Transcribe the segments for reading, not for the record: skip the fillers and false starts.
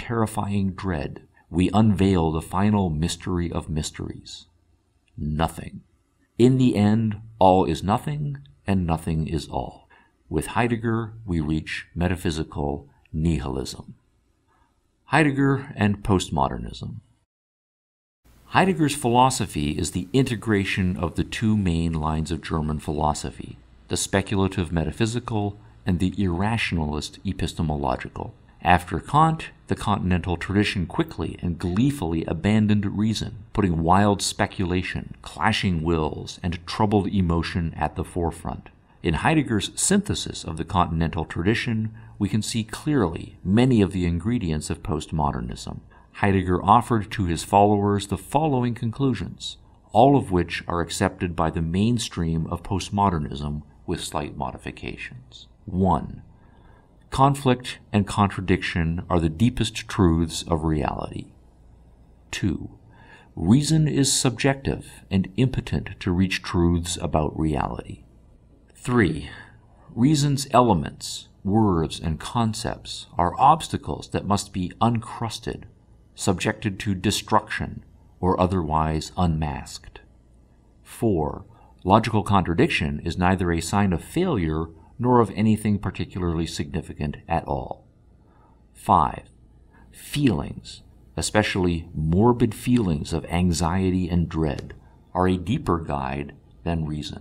terrifying dread, we unveil the final mystery of mysteries. Nothing. In the end, all is nothing, and nothing is all. With Heidegger, we reach metaphysical nihilism. Heidegger and postmodernism. Heidegger's philosophy is the integration of the two main lines of German philosophy, the speculative metaphysical and the irrationalist epistemological. After Kant, the continental tradition quickly and gleefully abandoned reason, putting wild speculation, clashing wills, and troubled emotion at the forefront. In Heidegger's synthesis of the continental tradition, we can see clearly many of the ingredients of postmodernism. Heidegger offered to his followers the following conclusions, all of which are accepted by the mainstream of postmodernism with slight modifications. 1. Conflict and contradiction are the deepest truths of reality. 2. Reason is subjective and impotent to reach truths about reality. 3. Reason's elements, words, and concepts are obstacles that must be uncrusted, subjected to destruction, or otherwise unmasked. 4. Logical contradiction is neither a sign of failure nor of anything particularly significant at all. 5. Feelings, especially morbid feelings of anxiety and dread, are a deeper guide than reason.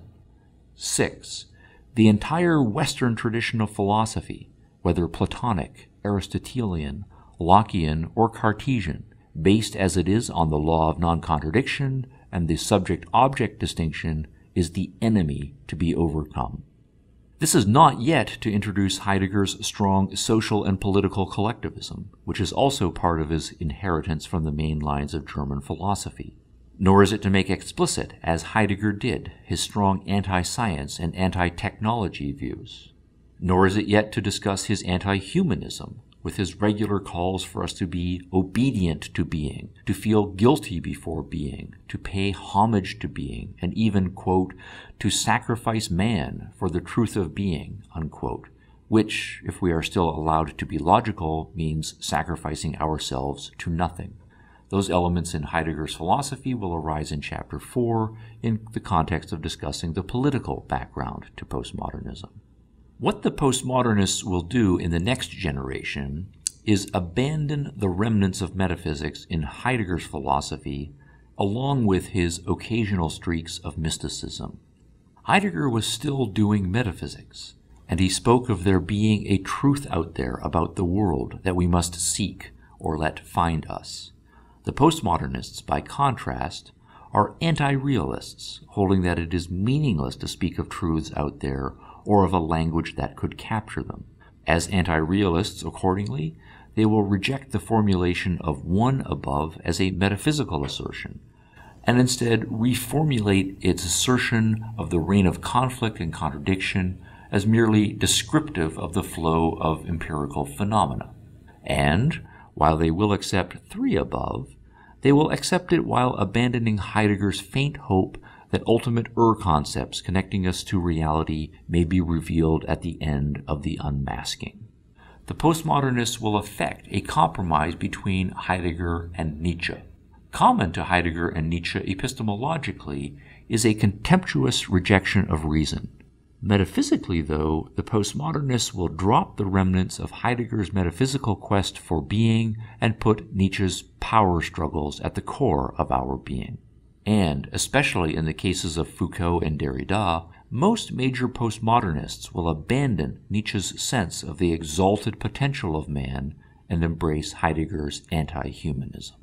6. The entire Western tradition of philosophy, whether Platonic, Aristotelian, Lockean, or Cartesian, based as it is on the law of non-contradiction and the subject-object distinction, is the enemy to be overcome. This is not yet to introduce Heidegger's strong social and political collectivism, which is also part of his inheritance from the main lines of German philosophy. Nor is it to make explicit, as Heidegger did, his strong anti-science and anti-technology views. Nor is it yet to discuss his anti-humanism, with his regular calls for us to be obedient to being, to feel guilty before being, to pay homage to being, and even, quote, to sacrifice man for the truth of being, unquote, which, if we are still allowed to be logical, means sacrificing ourselves to nothing. Those elements in Heidegger's philosophy will arise in Chapter 4 in the context of discussing the political background to postmodernism. What the postmodernists will do in the next generation is abandon the remnants of metaphysics in Heidegger's philosophy, along with his occasional streaks of mysticism. Heidegger was still doing metaphysics, and he spoke of there being a truth out there about the world that we must seek or let find us. The postmodernists, by contrast, are anti-realists, holding that it is meaningless to speak of truths out there or of a language that could capture them. As anti-realists, accordingly, they will reject the formulation of one above as a metaphysical assertion, and instead reformulate its assertion of the reign of conflict and contradiction as merely descriptive of the flow of empirical phenomena. And, while they will accept 3 above, they will accept it while abandoning Heidegger's faint hope that ultimate concepts connecting us to reality may be revealed at the end of the unmasking. The postmodernists will effect a compromise between Heidegger and Nietzsche. Common to Heidegger and Nietzsche epistemologically is a contemptuous rejection of reason. Metaphysically, though, the postmodernists will drop the remnants of Heidegger's metaphysical quest for being and put Nietzsche's power struggles at the core of our being. And, especially in the cases of Foucault and Derrida, most major postmodernists will abandon Nietzsche's sense of the exalted potential of man and embrace Heidegger's anti-humanism.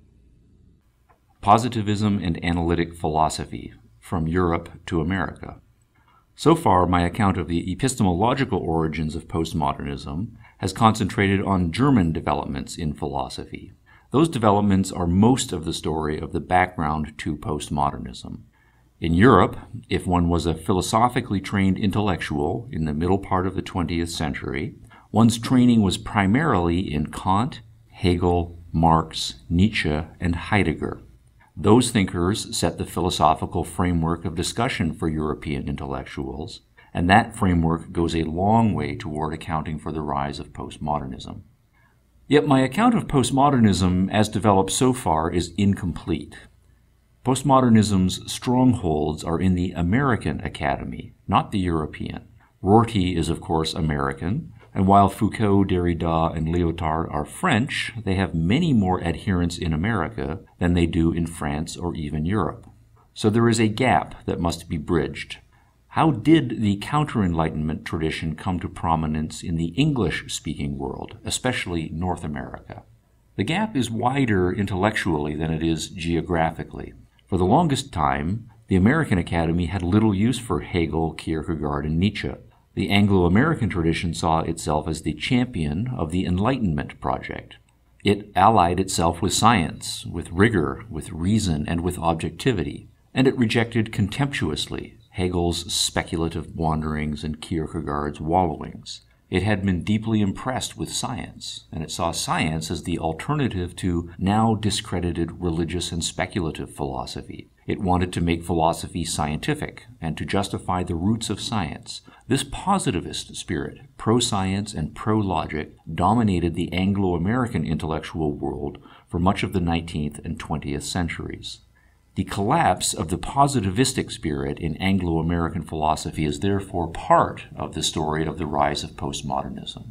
Positivism and analytic philosophy, from Europe to America. So far, my account of the epistemological origins of postmodernism has concentrated on German developments in philosophy. Those developments are most of the story of the background to postmodernism. In Europe, if one was a philosophically trained intellectual in the middle part of the 20th century, one's training was primarily in Kant, Hegel, Marx, Nietzsche, and Heidegger. Those thinkers set the philosophical framework of discussion for European intellectuals, and that framework goes a long way toward accounting for the rise of postmodernism. Yet my account of postmodernism as developed so far is incomplete. Postmodernism's strongholds are in the American Academy, not the European. Rorty is, of course, American, and while Foucault, Derrida, and Lyotard are French, they have many more adherents in America than they do in France or even Europe. So there is a gap that must be bridged. How did the counter-Enlightenment tradition come to prominence in the English-speaking world, especially North America? The gap is wider intellectually than it is geographically. For the longest time, the American Academy had little use for Hegel, Kierkegaard, and Nietzsche. The Anglo-American tradition saw itself as the champion of the Enlightenment project. It allied itself with science, with rigor, with reason, and with objectivity, and it rejected contemptuously Hegel's speculative wanderings and Kierkegaard's wallowings. It had been deeply impressed with science, and it saw science as the alternative to now discredited religious and speculative philosophy. It wanted to make philosophy scientific and to justify the roots of science. This positivist spirit, pro-science and pro-logic, dominated the Anglo-American intellectual world for much of the 19th and 20th centuries. The collapse of the positivistic spirit in Anglo-American philosophy is therefore part of the story of the rise of postmodernism.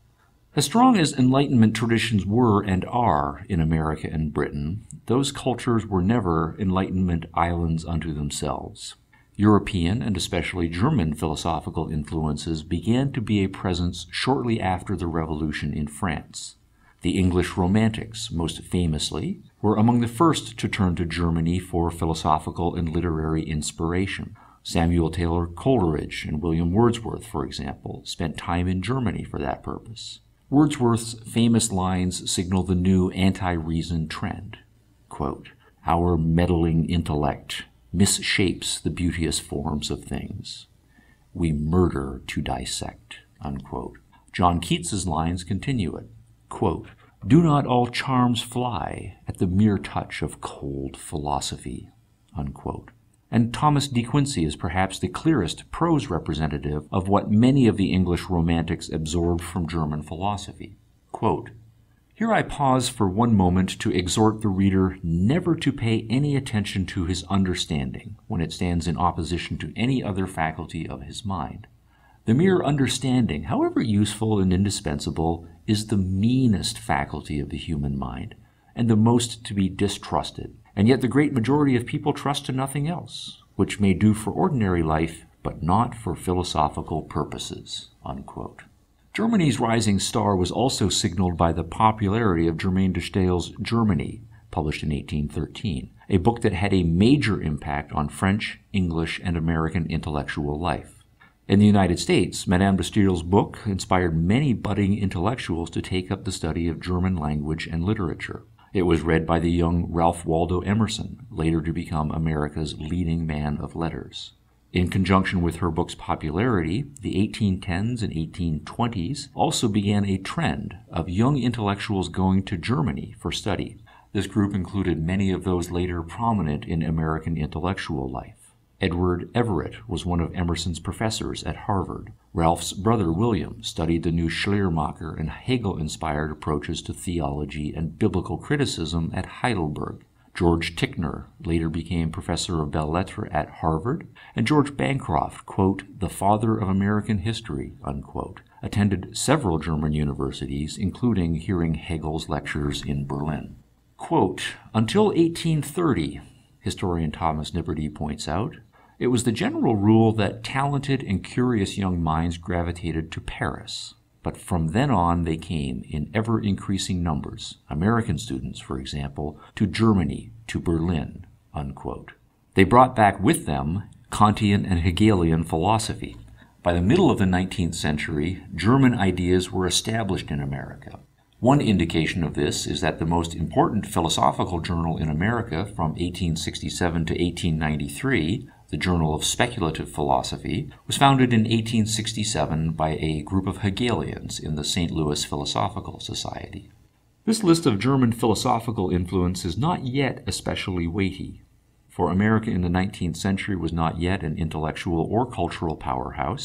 As strong as Enlightenment traditions were and are in America and Britain, those cultures were never Enlightenment islands unto themselves. European and especially German philosophical influences began to be a presence shortly after the Revolution in France. The English Romantics, most famously, were among the first to turn to Germany for philosophical and literary inspiration. Samuel Taylor Coleridge and William Wordsworth, for example, spent time in Germany for that purpose. Wordsworth's famous lines signal the new anti-reason trend. Quote, "Our meddling intellect misshapes the beauteous forms of things. We murder to dissect." Unquote. John Keats's lines continue it. Quote, "Do not all charms fly at the mere touch of cold philosophy?" Unquote. And Thomas de Quincey is perhaps the clearest prose representative of what many of the English Romantics absorbed from German philosophy. Quote, "Here I pause for one moment to exhort the reader never to pay any attention to his understanding when it stands in opposition to any other faculty of his mind. The mere understanding, however useful and indispensable, is the meanest faculty of the human mind, and the most to be distrusted. And yet the great majority of people trust to nothing else, which may do for ordinary life, but not for philosophical purposes." Unquote. Germany's rising star was also signaled by the popularity of Germain de Staël's Germany, published in 1813, a book that had a major impact on French, English, and American intellectual life. In the United States, Madame de Staël's book inspired many budding intellectuals to take up the study of German language and literature. It was read by the young Ralph Waldo Emerson, later to become America's leading man of letters. In conjunction with her book's popularity, the 1810s and 1820s also began a trend of young intellectuals going to Germany for study. This group included many of those later prominent in American intellectual life. Edward Everett was one of Emerson's professors at Harvard. Ralph's brother William studied the new Schleiermacher and Hegel-inspired approaches to theology and biblical criticism at Heidelberg. George Ticknor later became professor of belles lettres at Harvard, and George Bancroft, quote, "the father of American history," unquote, attended several German universities, including hearing Hegel's lectures in Berlin. Quote, "Until 1830, historian Thomas Nipperdey points out, it was the general rule that talented and curious young minds gravitated to Paris. But from then on they came in ever-increasing numbers, American students, for example, to Germany, to Berlin," unquote. They brought back with them Kantian and Hegelian philosophy. By the middle of the 19th century, German ideas were established in America. One indication of this is that the most important philosophical journal in America from 1867 to 1893, the Journal of Speculative Philosophy, was founded in 1867 by a group of Hegelians in the St. Louis Philosophical Society. This list of German philosophical influence is not yet especially weighty, for America in the 19th century was not yet an intellectual or cultural powerhouse,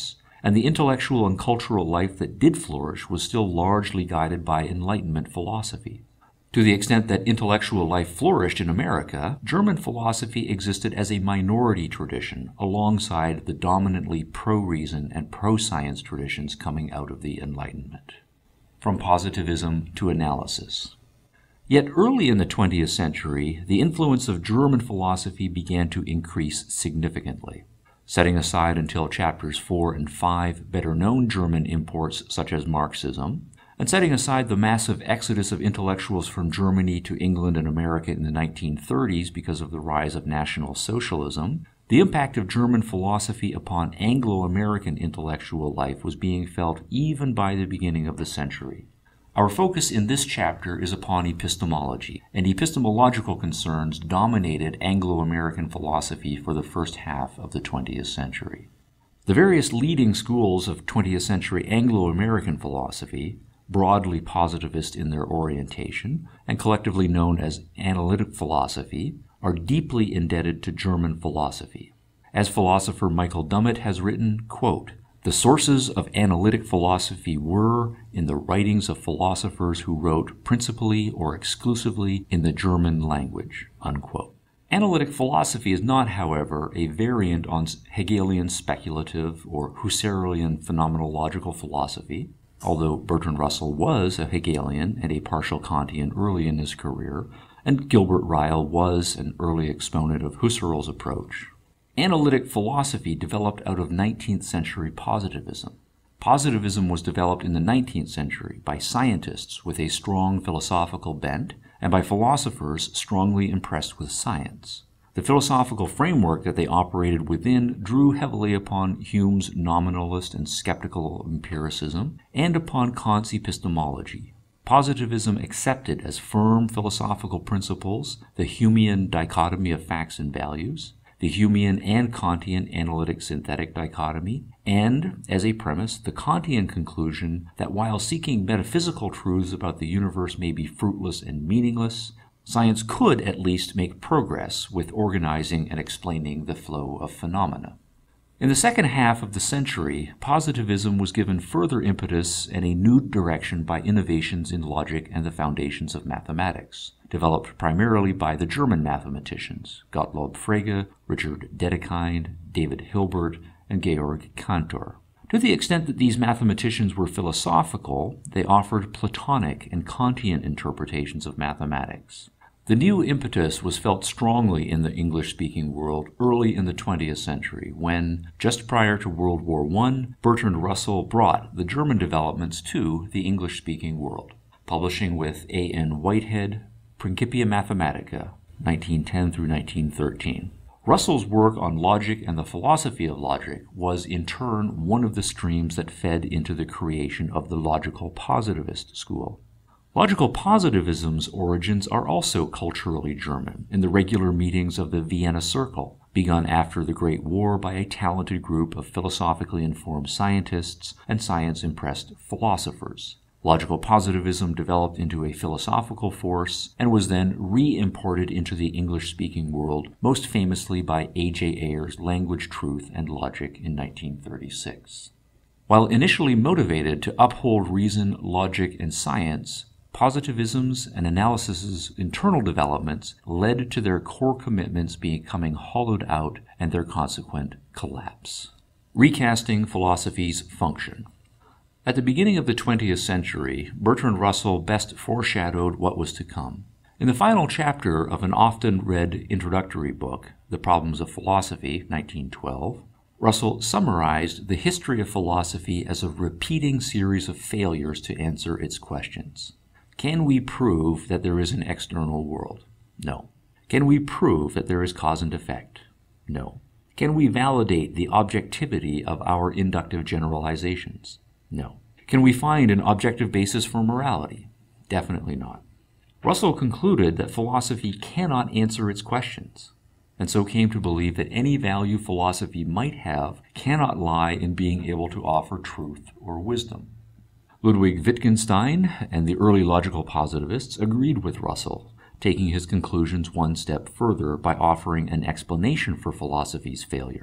and the intellectual and cultural life that did flourish was still largely guided by Enlightenment philosophy. To the extent that intellectual life flourished in America, German philosophy existed as a minority tradition alongside the dominantly pro-reason and pro-science traditions coming out of the Enlightenment. From positivism to analysis. Yet early in the 20th century, the influence of German philosophy began to increase significantly. Setting aside until chapters 4 and 5 better-known German imports such as Marxism, and setting aside the massive exodus of intellectuals from Germany to England and America in the 1930s because of the rise of National Socialism, the impact of German philosophy upon Anglo-American intellectual life was being felt even by the beginning of the century. Our focus in this chapter is upon epistemology, and epistemological concerns dominated Anglo-American philosophy for the first half of the 20th century. The various leading schools of 20th century Anglo-American philosophy, broadly positivist in their orientation, and collectively known as analytic philosophy, are deeply indebted to German philosophy. As philosopher Michael Dummett has written, quote, "The sources of analytic philosophy were in the writings of philosophers who wrote principally or exclusively in the German language," unquote. Analytic philosophy is not, however, a variant on Hegelian speculative or Husserlian phenomenological philosophy, although Bertrand Russell was a Hegelian and a partial Kantian early in his career, and Gilbert Ryle was an early exponent of Husserl's approach. Analytic philosophy developed out of 19th century positivism. Positivism was developed in the 19th century by scientists with a strong philosophical bent and by philosophers strongly impressed with science. The philosophical framework that they operated within drew heavily upon Hume's nominalist and skeptical empiricism and upon Kant's epistemology. Positivism accepted as firm philosophical principles the Humean dichotomy of facts and values, the Humean and Kantian analytic-synthetic dichotomy, and, as a premise, the Kantian conclusion that while seeking metaphysical truths about the universe may be fruitless and meaningless, science could at least make progress with organizing and explaining the flow of phenomena. In the second half of the century, positivism was given further impetus and a new direction by innovations in logic and the foundations of mathematics, developed primarily by the German mathematicians Gottlob Frege, Richard Dedekind, David Hilbert, and Georg Cantor. To the extent that these mathematicians were philosophical, they offered Platonic and Kantian interpretations of mathematics. The new impetus was felt strongly in the English-speaking world early in the 20th century when, just prior to World War I, Bertrand Russell brought the German developments to the English-speaking world, publishing with A. N. Whitehead, Principia Mathematica, 1910 through 1913. Russell's work on logic and the philosophy of logic was in turn one of the streams that fed into the creation of the logical positivist school. Logical positivism's origins are also culturally German, in the regular meetings of the Vienna Circle, begun after the Great War by a talented group of philosophically informed scientists and science-impressed philosophers. Logical positivism developed into a philosophical force and was then re-imported into the English-speaking world, most famously by A.J. Ayer's Language, Truth, and Logic in 1936. While initially motivated to uphold reason, logic, and science, positivism's and analysis's internal developments led to their core commitments becoming hollowed out and their consequent collapse. Recasting philosophy's function. At the beginning of the 20th century, Bertrand Russell best foreshadowed what was to come. In the final chapter of an often read introductory book, The Problems of Philosophy, 1912, Russell summarized the history of philosophy as a repeating series of failures to answer its questions. Can we prove that there is an external world? No. Can we prove that there is cause and effect? No. Can we validate the objectivity of our inductive generalizations? No. Can we find an objective basis for morality? Definitely not. Russell concluded that philosophy cannot answer its questions, and so came to believe that any value philosophy might have cannot lie in being able to offer truth or wisdom. Ludwig Wittgenstein and the early logical positivists agreed with Russell, taking his conclusions one step further by offering an explanation for philosophy's failure.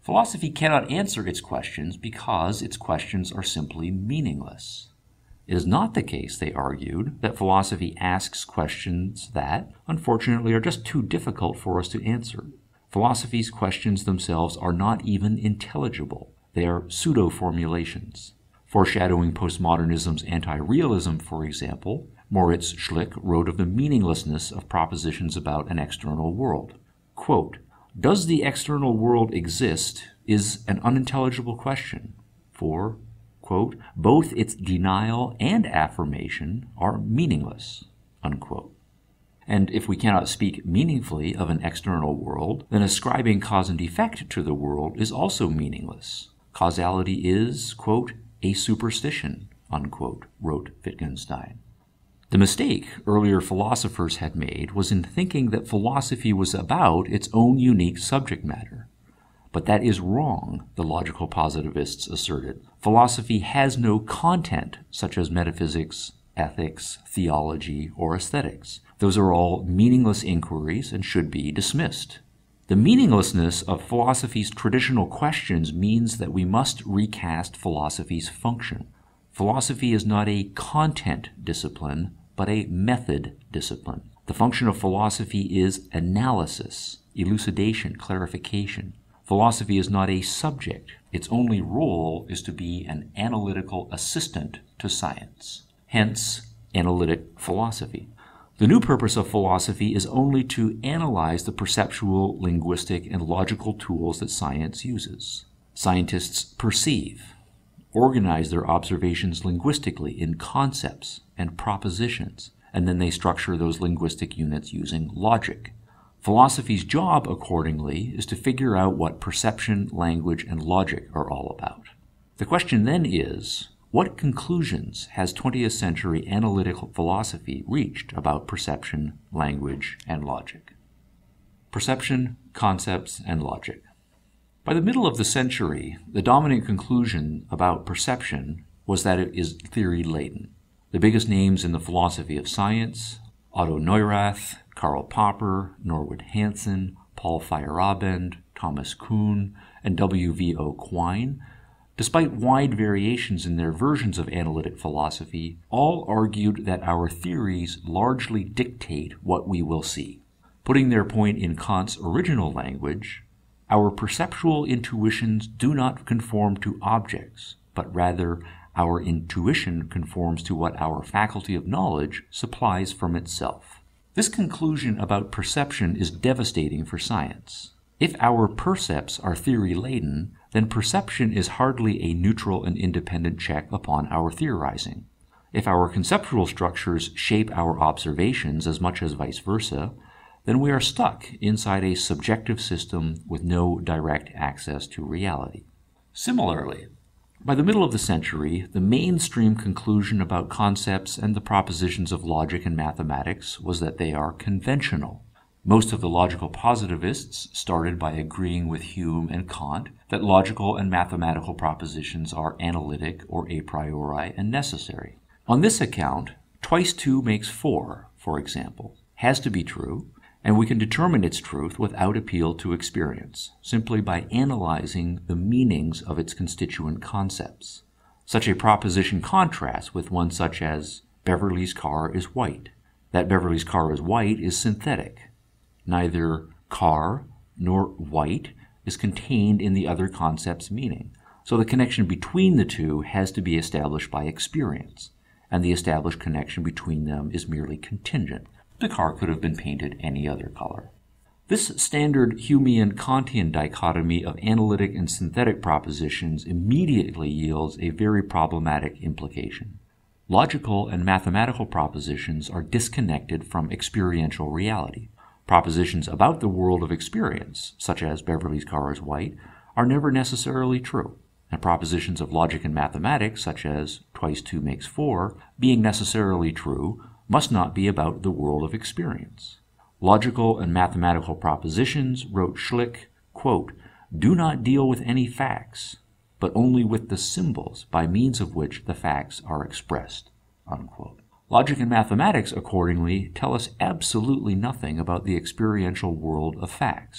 Philosophy cannot answer its questions because its questions are simply meaningless. It is not the case, they argued, that philosophy asks questions that, unfortunately, are just too difficult for us to answer. Philosophy's questions themselves are not even intelligible. They are pseudo-formulations. Foreshadowing postmodernism's anti-realism, for example, Moritz Schlick wrote of the meaninglessness of propositions about an external world. Quote, "Does the external world exist is an unintelligible question, for, quote, both its denial and affirmation are meaningless," unquote. And if we cannot speak meaningfully of an external world, then ascribing cause and effect to the world is also meaningless. Causality is, quote, "a superstition," unquote, wrote Wittgenstein. The mistake earlier philosophers had made was in thinking that philosophy was about its own unique subject matter. But that is wrong, the logical positivists asserted. Philosophy has no content, such as metaphysics, ethics, theology, or aesthetics. Those are all meaningless inquiries and should be dismissed. The meaninglessness of philosophy's traditional questions means that we must recast philosophy's function. Philosophy is not a content discipline, but a method discipline. The function of philosophy is analysis, elucidation, clarification. Philosophy is not a subject. Its only role is to be an analytical assistant to science. Hence, analytic philosophy. The new purpose of philosophy is only to analyze the perceptual, linguistic, and logical tools that science uses. Scientists perceive, organize their observations linguistically in concepts and propositions, and then they structure those linguistic units using logic. Philosophy's job, accordingly, is to figure out what perception, language, and logic are all about. The question then is, what conclusions has 20th century analytical philosophy reached about perception, language, and logic? Perception, concepts, and logic. By the middle of the century, the dominant conclusion about perception was that it is theory-laden. The biggest names in the philosophy of science, Otto Neurath, Karl Popper, Norwood Hanson, Paul Feyerabend, Thomas Kuhn, and W.V.O. Quine, despite wide variations in their versions of analytic philosophy, all argued that our theories largely dictate what we will see. Putting their point in Kant's original language, our perceptual intuitions do not conform to objects, but rather our intuition conforms to what our faculty of knowledge supplies from itself. This conclusion about perception is devastating for science. If our percepts are theory-laden, then perception is hardly a neutral and independent check upon our theorizing. If our conceptual structures shape our observations as much as vice versa, then we are stuck inside a subjective system with no direct access to reality. Similarly, by the middle of the century, the mainstream conclusion about concepts and the propositions of logic and mathematics was that they are conventional. Most of the logical positivists started by agreeing with Hume and Kant that logical and mathematical propositions are analytic or a priori and necessary. On this account, twice 2 makes 4, for example, has to be true, and we can determine its truth without appeal to experience, simply by analyzing the meanings of its constituent concepts. Such a proposition contrasts with one such as, Beverly's car is white. That Beverly's car is white is synthetic. Neither car nor white is contained in the other concept's meaning, so the connection between the two has to be established by experience, and the established connection between them is merely contingent. The car could have been painted any other color. This standard Humean-Kantian dichotomy of analytic and synthetic propositions immediately yields a very problematic implication. Logical and mathematical propositions are disconnected from experiential reality. Propositions about the world of experience, such as Beverly's car is white, are never necessarily true, and propositions of logic and mathematics, such as twice 2 makes 4, being necessarily true, must not be about the world of experience. Logical and mathematical propositions, wrote Schlick, quote, do not deal with any facts, but only with the symbols by means of which the facts are expressed, unquote. Logic and mathematics, accordingly, tell us absolutely nothing about the experiential world of facts.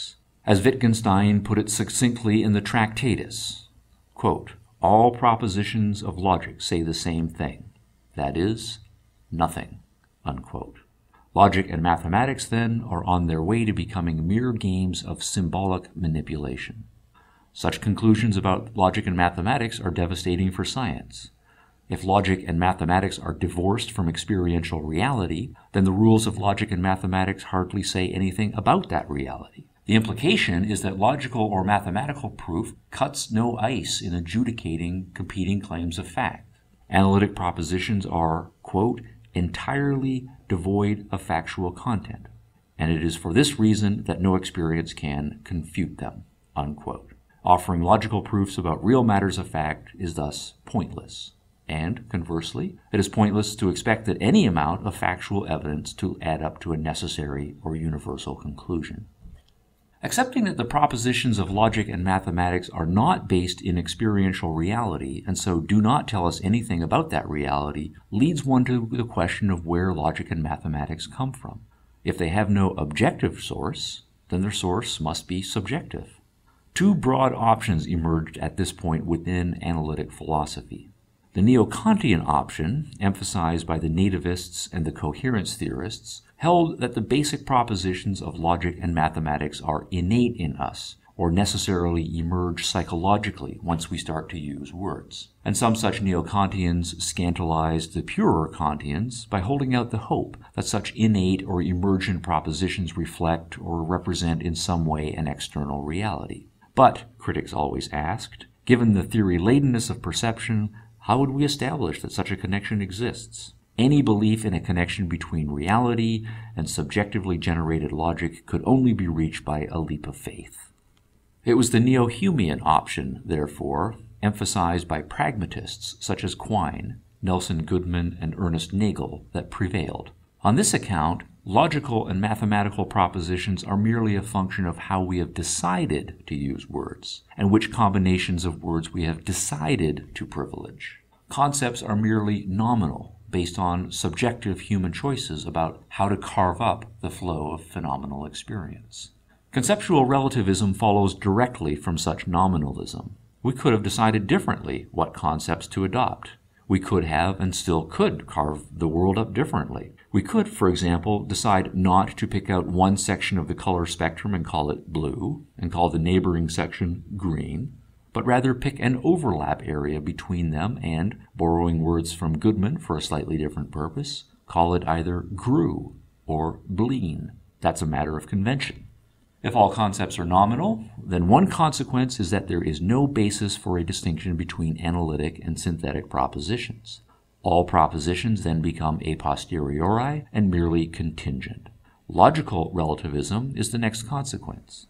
As Wittgenstein put it succinctly in the Tractatus, quote, "All propositions of logic say the same thing, that is, nothing," unquote. Logic and mathematics, then, are on their way to becoming mere games of symbolic manipulation. Such conclusions about logic and mathematics are devastating for science. If logic and mathematics are divorced from experiential reality, then the rules of logic and mathematics hardly say anything about that reality. The implication is that logical or mathematical proof cuts no ice in adjudicating competing claims of fact. Analytic propositions are, quote, "entirely devoid of factual content, and it is for this reason that no experience can confute them," unquote. Offering logical proofs about real matters of fact is thus pointless. And, conversely, it is pointless to expect that any amount of factual evidence to add up to a necessary or universal conclusion. Accepting that the propositions of logic and mathematics are not based in experiential reality and so do not tell us anything about that reality leads one to the question of where logic and mathematics come from. If they have no objective source, then their source must be subjective. Two broad options emerged at this point within analytic philosophy. The neo-Kantian option, emphasized by the nativists and the coherence theorists, held that the basic propositions of logic and mathematics are innate in us, or necessarily emerge psychologically once we start to use words. And some such neo-Kantians scandalized the purer Kantians by holding out the hope that such innate or emergent propositions reflect or represent in some way an external reality. But, critics always asked, given the theory-ladenness of perception, how would we establish that such a connection exists? Any belief in a connection between reality and subjectively generated logic could only be reached by a leap of faith. It was the neo-Humean option, therefore, emphasized by pragmatists such as Quine, Nelson Goodman, and Ernest Nagel, that prevailed. On this account, logical and mathematical propositions are merely a function of how we have decided to use words, and which combinations of words we have decided to privilege. Concepts are merely nominal, based on subjective human choices about how to carve up the flow of phenomenal experience. Conceptual relativism follows directly from such nominalism. We could have decided differently what concepts to adopt. We could have and still could carve the world up differently. We could, for example, decide not to pick out one section of the color spectrum and call it blue, and call the neighboring section green, but rather pick an overlap area between them and, borrowing words from Goodman for a slightly different purpose, call it either grew or bleen. That's a matter of convention. If all concepts are nominal, then one consequence is that there is no basis for a distinction between analytic and synthetic propositions. All propositions then become a posteriori and merely contingent. Logical relativism is the next consequence.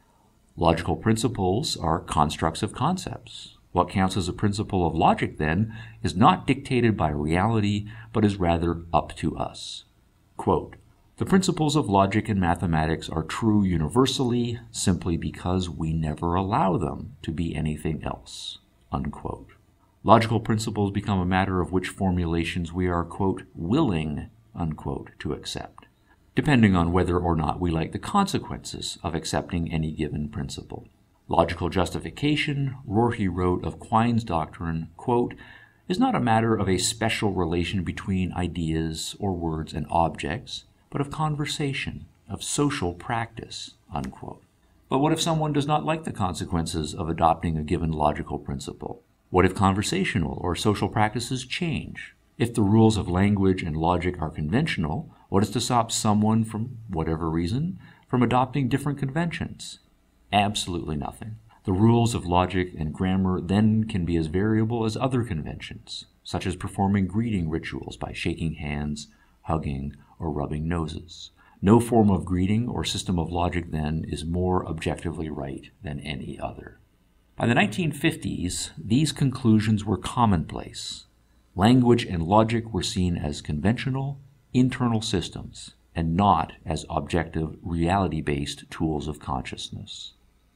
Logical principles are constructs of concepts. What counts as a principle of logic, then, is not dictated by reality, but is rather up to us. Quote, "The principles of logic and mathematics are true universally simply because we never allow them to be anything else." Unquote. Logical principles become a matter of which formulations we are, quote, "willing," unquote, to accept, depending on whether or not we like the consequences of accepting any given principle. Logical justification, Rorty wrote of Quine's doctrine, quote, "is not a matter of a special relation between ideas or words and objects, but of conversation, of social practice," unquote. But what if someone does not like the consequences of adopting a given logical principle? What if conversational or social practices change? If the rules of language and logic are conventional, what is to stop someone, from whatever reason, from adopting different conventions? Absolutely nothing. The rules of logic and grammar then can be as variable as other conventions, such as performing greeting rituals by shaking hands, hugging, or rubbing noses. No form of greeting or system of logic, then, is more objectively right than any other. By the 1950s, these conclusions were commonplace. Language and logic were seen as conventional, internal systems, and not as objective, reality-based tools of consciousness.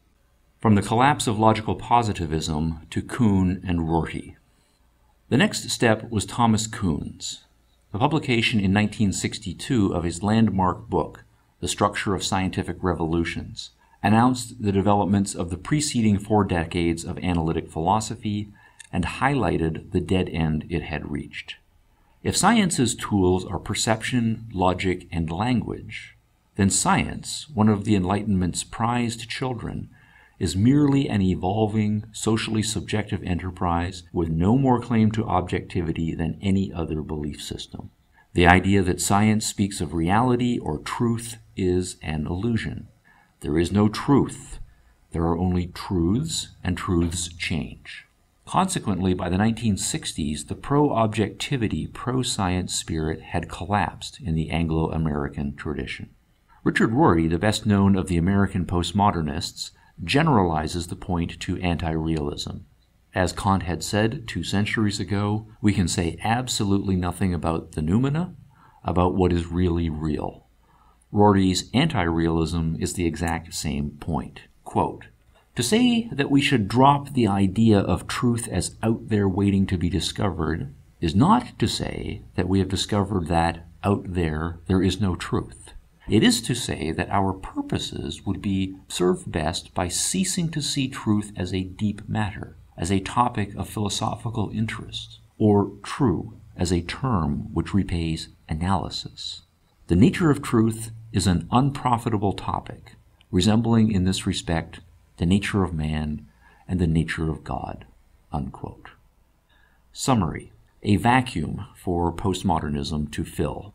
From the collapse of logical positivism to Kuhn and Rorty. The next step was Thomas Kuhn's. The publication in 1962 of his landmark book, The Structure of Scientific Revolutions, announced the developments of the preceding 4 decades of analytic philosophy, and highlighted the dead end it had reached. If science's tools are perception, logic, and language, then science, one of the Enlightenment's prized children, is merely an evolving, socially subjective enterprise with no more claim to objectivity than any other belief system. The idea that science speaks of reality or truth is an illusion. There is no truth. There are only truths, and truths change. Consequently, by the 1960s, the pro-objectivity, pro-science spirit had collapsed in the Anglo-American tradition. Richard Rorty, the best known of the American postmodernists, generalizes the point to anti-realism. As Kant had said 2 centuries ago, we can say absolutely nothing about the noumena, about what is really real. Rorty's anti-realism is the exact same point. Quote, "To say that we should drop the idea of truth as out there waiting to be discovered is not to say that we have discovered that out there is no truth. It is to say that our purposes would be served best by ceasing to see truth as a deep matter, as a topic of philosophical interest, or true as a term which repays analysis. The nature of truth is an unprofitable topic, resembling in this respect the nature of man and the nature of God." Unquote. Summary: a vacuum for postmodernism to fill.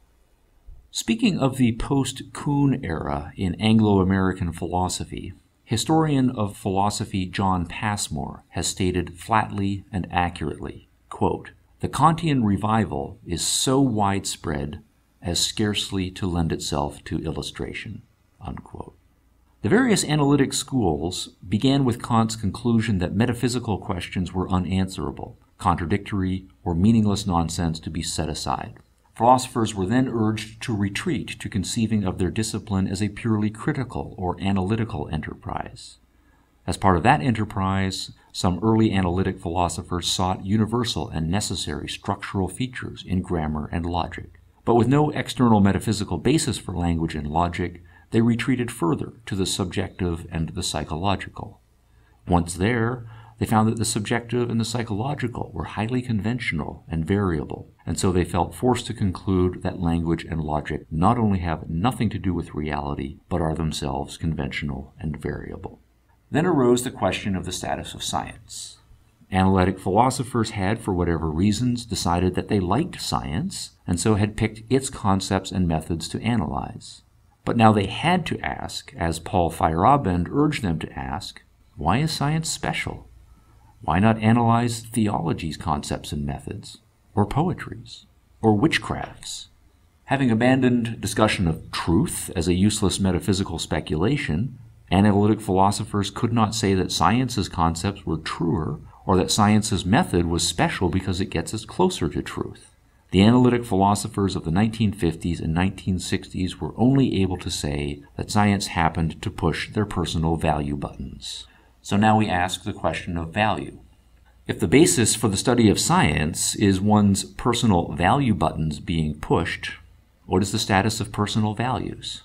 Speaking of the post-Kuhn era in Anglo-American philosophy, historian of philosophy John Passmore has stated flatly and accurately, quote, "The Kantian revival is so widespread as scarcely to lend itself to illustration." Unquote. The various analytic schools began with Kant's conclusion that metaphysical questions were unanswerable, contradictory, or meaningless nonsense to be set aside. Philosophers were then urged to retreat to conceiving of their discipline as a purely critical or analytical enterprise. As part of that enterprise, some early analytic philosophers sought universal and necessary structural features in grammar and logic. But with no external metaphysical basis for language and logic, they retreated further to the subjective and the psychological. Once there, they found that the subjective and the psychological were highly conventional and variable, and so they felt forced to conclude that language and logic not only have nothing to do with reality, but are themselves conventional and variable. Then arose the question of the status of science. Analytic philosophers had, for whatever reasons, decided that they liked science, and so had picked its concepts and methods to analyze. But now they had to ask, as Paul Feyerabend urged them to ask, why is science special? Why not analyze theology's concepts and methods, or poetry's, or witchcraft's? Having abandoned discussion of truth as a useless metaphysical speculation, analytic philosophers could not say that science's concepts were truer, or that science's method was special because it gets us closer to truth. The analytic philosophers of the 1950s and 1960s were only able to say that science happened to push their personal value buttons. So now we ask the question of value. If the basis for the study of science is one's personal value buttons being pushed, what is the status of personal values?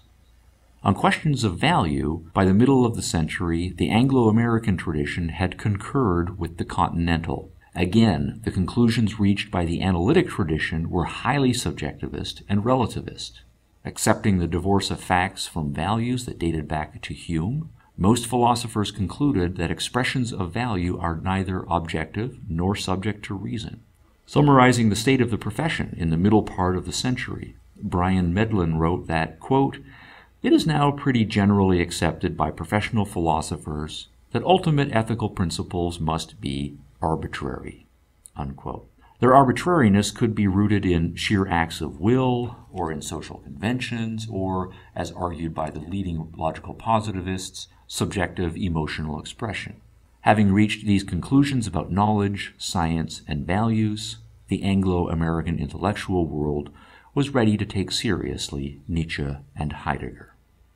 On questions of value, by the middle of the century, the Anglo-American tradition had concurred with the continental. Again, the conclusions reached by the analytic tradition were highly subjectivist and relativist. Accepting the divorce of facts from values that dated back to Hume, most philosophers concluded that expressions of value are neither objective nor subject to reason. Summarizing the state of the profession in the middle part of the century, Brian Medlin wrote that, quote, "It is now pretty generally accepted by professional philosophers that ultimate ethical principles must be arbitrary." Unquote. Their arbitrariness could be rooted in sheer acts of will, or in social conventions, or, as argued by the leading logical positivists, subjective emotional expression. Having reached these conclusions about knowledge, science, and values, the Anglo-American intellectual world was ready to take seriously Nietzsche and Heidegger.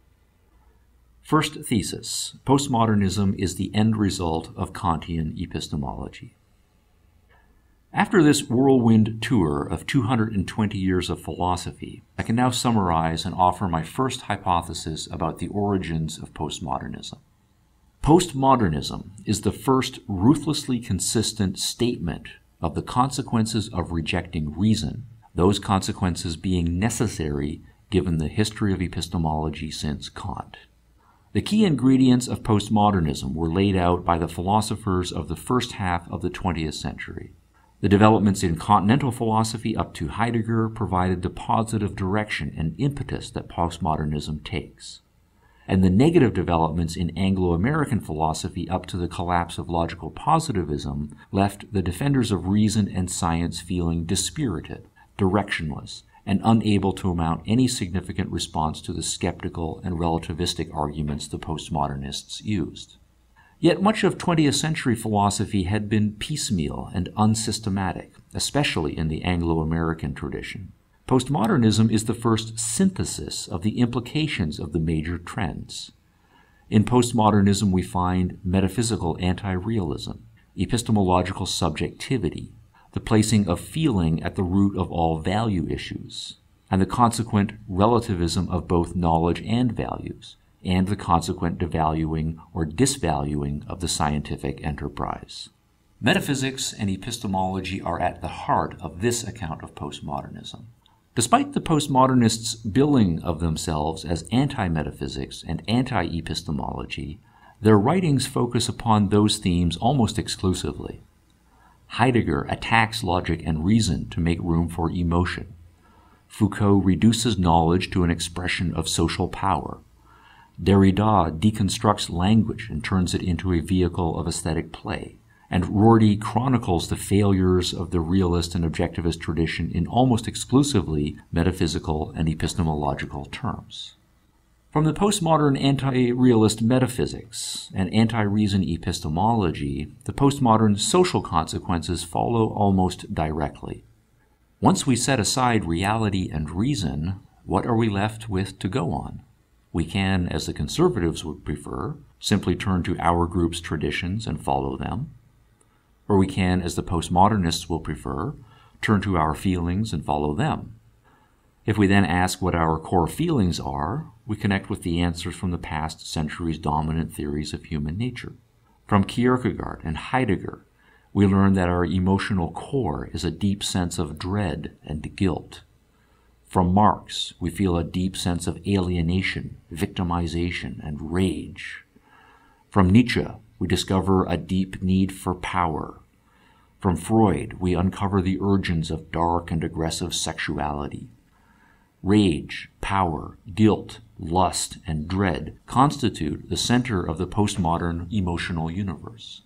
First thesis: postmodernism is the end result of Kantian epistemology. After this whirlwind tour of 220 years of philosophy, I can now summarize and offer my first hypothesis about the origins of postmodernism. Postmodernism is the first ruthlessly consistent statement of the consequences of rejecting reason, those consequences being necessary given the history of epistemology since Kant. The key ingredients of postmodernism were laid out by the philosophers of the first half of the 20th century. The developments in continental philosophy up to Heidegger provided the positive direction and impetus that postmodernism takes. And the negative developments in Anglo-American philosophy up to the collapse of logical positivism left the defenders of reason and science feeling dispirited, directionless, and unable to mount any significant response to the skeptical and relativistic arguments the postmodernists used. Yet much of 20th century philosophy had been piecemeal and unsystematic, especially in the Anglo-American tradition. Postmodernism is the first synthesis of the implications of the major trends. In postmodernism we find metaphysical anti-realism, epistemological subjectivity, the placing of feeling at the root of all value issues, and the consequent relativism of both knowledge and values, and the consequent devaluing or disvaluing of the scientific enterprise. Metaphysics and epistemology are at the heart of this account of postmodernism. Despite the postmodernists' billing of themselves as anti-metaphysics and anti-epistemology, their writings focus upon those themes almost exclusively. Heidegger attacks logic and reason to make room for emotion. Foucault reduces knowledge to an expression of social power. Derrida deconstructs language and turns it into a vehicle of aesthetic play. And Rorty chronicles the failures of the realist and objectivist tradition in almost exclusively metaphysical and epistemological terms. From the postmodern anti-realist metaphysics and anti-reason epistemology, the postmodern social consequences follow almost directly. Once we set aside reality and reason, what are we left with to go on? We can, as the conservatives would prefer, simply turn to our group's traditions and follow them. Or we can, as the postmodernists will prefer, turn to our feelings and follow them. If we then ask what our core feelings are, we connect with the answers from the past century's dominant theories of human nature. From Kierkegaard and Heidegger, we learn that our emotional core is a deep sense of dread and guilt. From Marx, we feel a deep sense of alienation, victimization, and rage. From Nietzsche, we discover a deep need for power. From Freud, we uncover the urgings of dark and aggressive sexuality. Rage, power, guilt, lust, and dread constitute the center of the postmodern emotional universe.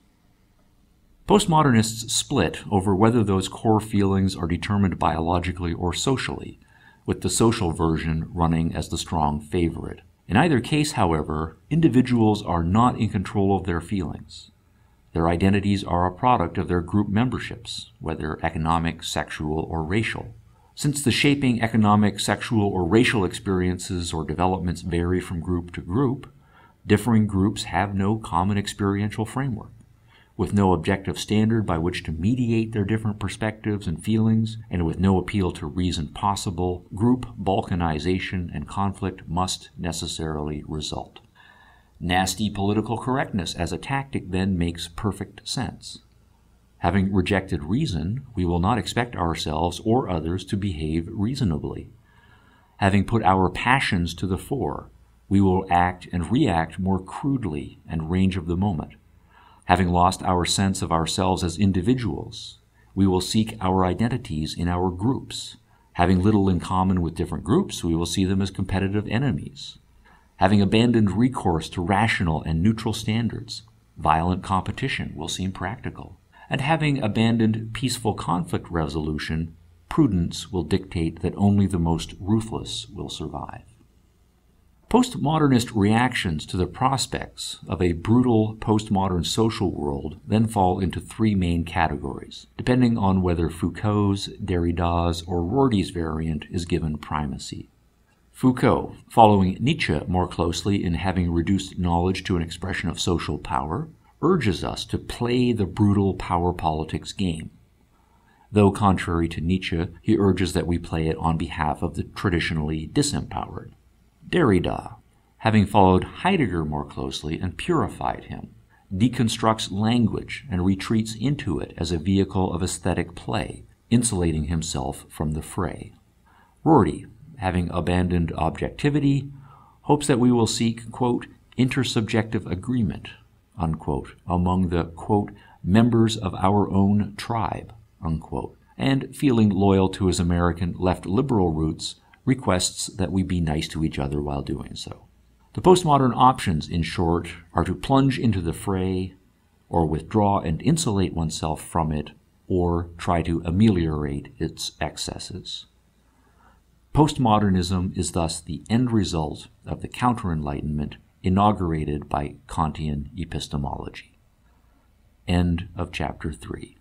Postmodernists split over whether those core feelings are determined biologically or socially, with the social version running as the strong favorite. In either case, however, individuals are not in control of their feelings. Their identities are a product of their group memberships, whether economic, sexual, or racial. Since the shaping economic, sexual, or racial experiences or developments vary from group to group, differing groups have no common experiential framework. With no objective standard by which to mediate their different perspectives and feelings, and with no appeal to reason possible, group balkanization and conflict must necessarily result. Nasty political correctness as a tactic then makes perfect sense. Having rejected reason, we will not expect ourselves or others to behave reasonably. Having put our passions to the fore, we will act and react more crudely and range of the moment. Having lost our sense of ourselves as individuals, we will seek our identities in our groups. Having little in common with different groups, we will see them as competitive enemies. Having abandoned recourse to rational and neutral standards, violent competition will seem practical. And having abandoned peaceful conflict resolution, prudence will dictate that only the most ruthless will survive. Postmodernist reactions to the prospects of a brutal postmodern social world then fall into three main categories, depending on whether Foucault's, Derrida's, or Rorty's variant is given primacy. Foucault, following Nietzsche more closely in having reduced knowledge to an expression of social power, urges us to play the brutal power politics game. though contrary to Nietzsche, he urges that we play it on behalf of the traditionally disempowered. Derrida, having followed Heidegger more closely and purified him, deconstructs language and retreats into it as a vehicle of aesthetic play, insulating himself from the fray. Rorty, having abandoned objectivity, hopes that we will seek, quote, intersubjective agreement, unquote, among the, quote, members of our own tribe, unquote, and feeling loyal to his American left liberal roots, requests that we be nice to each other while doing so. The postmodern options, in short, are to plunge into the fray, or withdraw and insulate oneself from it, or try to ameliorate its excesses. Postmodernism is thus the end result of the counter-enlightenment inaugurated by Kantian epistemology. End of Chapter 3.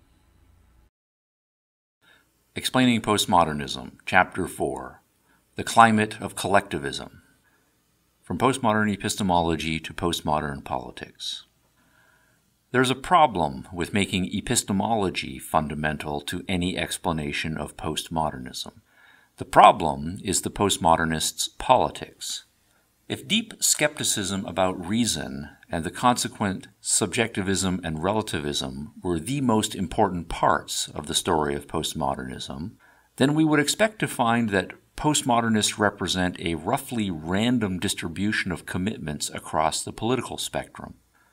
Explaining Postmodernism, Chapter 4, The Climate of Collectivism. From Postmodern Epistemology to Postmodern Politics. There's a problem with making epistemology fundamental to any explanation of postmodernism. The problem is the postmodernists' politics. If deep skepticism about reason and the consequent subjectivism and relativism were the most important parts of the story of postmodernism, then we would expect to find that postmodernists represent a roughly random distribution of commitments across the political spectrum.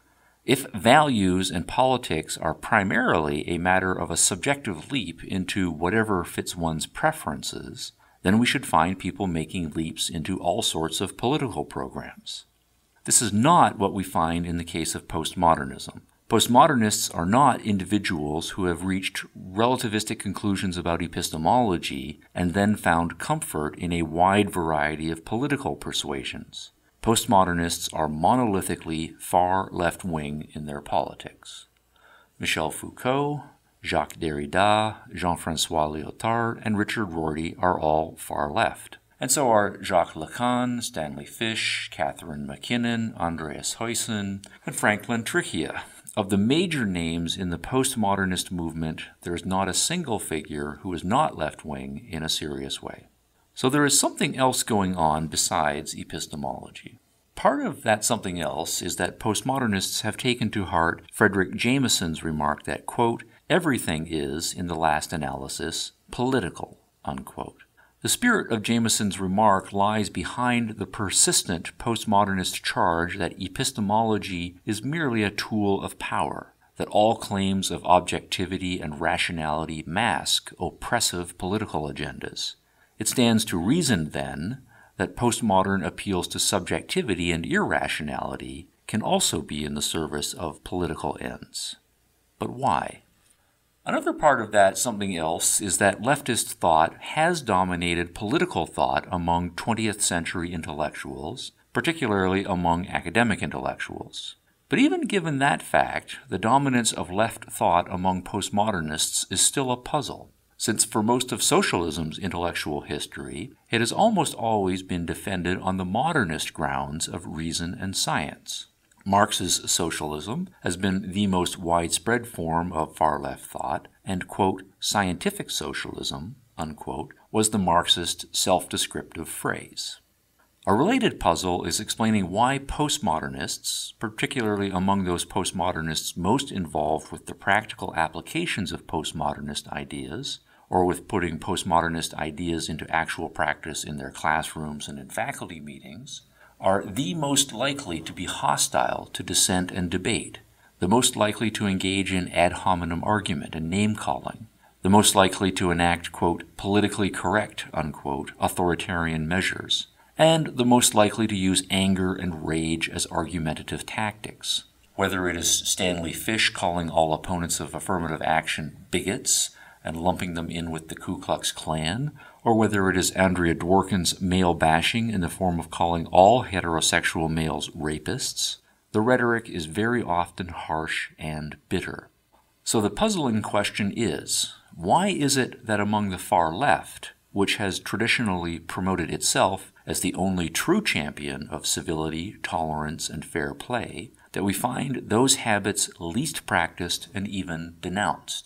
If values and politics are primarily a matter of a subjective leap into whatever fits one's preferences, then we should find people making leaps into all sorts of political programs. This is not what we find in the case of postmodernism. Postmodernists are not individuals who have reached relativistic conclusions about epistemology and then found comfort in a wide variety of political persuasions. Postmodernists are monolithically far left-wing in their politics. Michel Foucault, Jacques Derrida, Jean-François Lyotard, and Richard Rorty are all far left. And so are Jacques Lacan, Stanley Fish, Catherine MacKinnon, Andreas Huyssen, and Franklin Trichia. Of the major names in the postmodernist movement, there is not a single figure who is not left-wing in a serious way. So there is something else going on besides epistemology. Part of that something else is that postmodernists have taken to heart Frederick Jameson's remark that, quote, everything is, in the last analysis, political, unquote. The spirit of Jameson's remark lies behind the persistent postmodernist charge that epistemology is merely a tool of power, that all claims of objectivity and rationality mask oppressive political agendas. It stands to reason, then, that postmodern appeals to subjectivity and irrationality can also be in the service of political ends. But why? Another part of that something else is that leftist thought has dominated political thought among 20th century intellectuals, particularly among academic intellectuals. But even given that fact, the dominance of left thought among postmodernists is still a puzzle, since for most of socialism's intellectual history, it has almost always been defended on the modernist grounds of reason and science. Marx's socialism has been the most widespread form of far-left thought, and, quote, scientific socialism, unquote, was the Marxist self-descriptive phrase. A related puzzle is explaining why postmodernists, particularly among those postmodernists most involved with the practical applications of postmodernist ideas, or with putting postmodernist ideas into actual practice in their classrooms and in faculty meetings, are the most likely to be hostile to dissent and debate, the most likely to engage in ad hominem argument and name-calling, the most likely to enact, quote, politically correct, unquote, authoritarian measures, and the most likely to use anger and rage as argumentative tactics. Whether it is Stanley Fish calling all opponents of affirmative action bigots and lumping them in with the Ku Klux Klan, or whether it is Andrea Dworkin's male bashing in the form of calling all heterosexual males rapists, the rhetoric is very often harsh and bitter. So the puzzling question is, why is it that among the far left, which has traditionally promoted itself as the only true champion of civility, tolerance, and fair play, that we find those habits least practiced and even denounced?